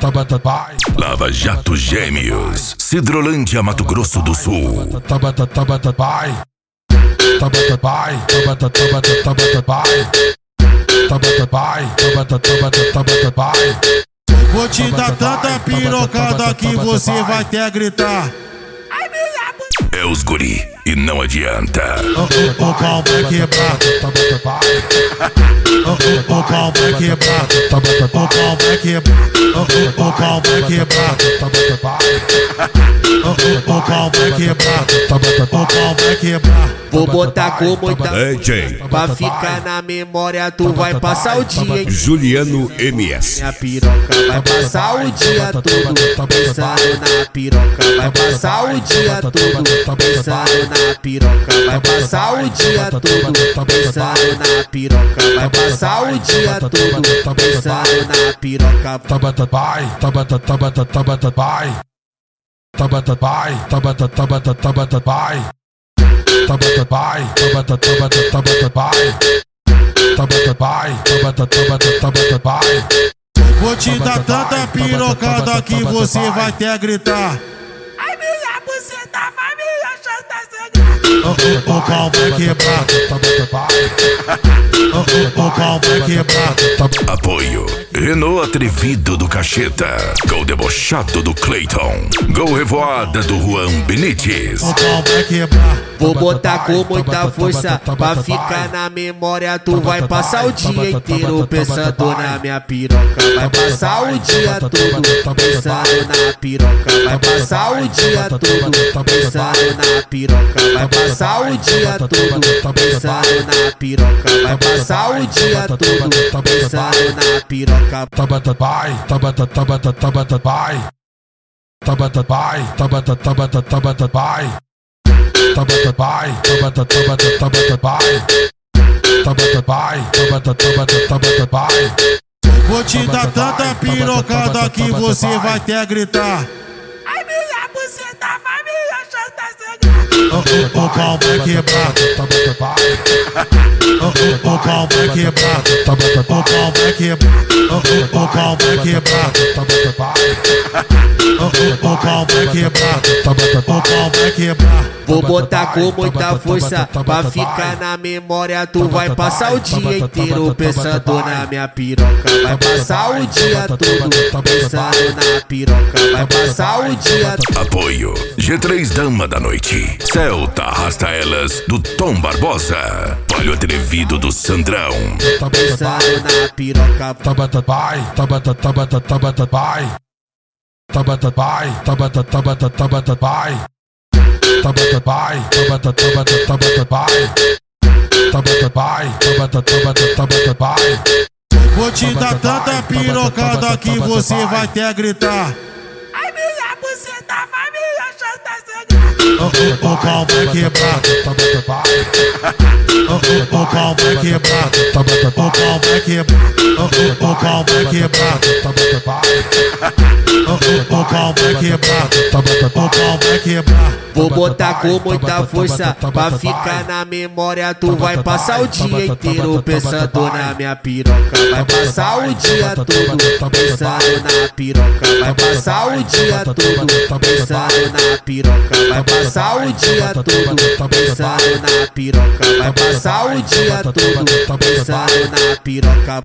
Lava Jato Gêmeos, Sidrolândia, Mato Grosso do Sul. Vou te dar tanta pirocada que você vai até gritar. É os guri e não adianta. O pau vai quebrar. O pau vai quebrar. O pau vai quebrar. O pau vai quebrar. O pau vai quebrar. O pau vai quebrar. Vou botar com muita DJ pra ficar na memória, tu vai passar o dia em Juliano MS. minha piroca, vai passar o dia todo pensando na piroca, vai passar o dia todo pensando na piroca, vai passar o dia todo pensando na piroca, vai passar o dia todo pensando na piroca. Vou te dar tanta pirocada que você vai até gritar. Ai, minha buceta vai me achar O pau vai quebrar. O pau vai quebrar. Apoio Renault Atrevido do Cacheta, Gol Debochado do Clayton, Gol Revoada do Juan Benítez. O pau vai quebrar. Vou botar com muita força pra ficar na memória, tu vai passar o dia inteiro pensando na minha piroca, vai passar o dia todo pensando na piroca, vai passar o dia todo pensando na piroca, vai passar o dia todo pensando na piroca, vai passar o dia todo pensando na piroca. Vou te dar tanta pirocada que você vai até gritar. Ai, minha buceta vai me achar O pau vai quebrar. O pau vai quebrar. O pau vai quebrar. O pau vai quebrar. O pau vai quebrar. O pau vai quebrar. Vou botar com muita força pra ficar na memória, tu vai passar o dia inteiro pensando na minha piroca, vai passar o dia todo pensando na piroca, vai passar o dia Apoio G3 Dama da Noite, Celta Arrasta Elas do Tom Barbosa, Palho Atrevido do Sandrão. pensando na piroca. Vou te dar tanta pirocada que você vai até gritar. Ai, minha buceta vai me achar O pau vai quebrar. O pau vai quebrar. O pau vai quebrar. O pau vai quebrar. O pau vai quebrar. O pau vai quebrar. Vou botar com muita força pra ficar na memória, tu vai passar o dia inteiro pensando na minha piroca, vai passar o dia todo pensando na piroca, vai passar o dia todo pensando na piroca, vai passar o dia todo pensando na piroca, vai passar o dia todo pensando na piroca.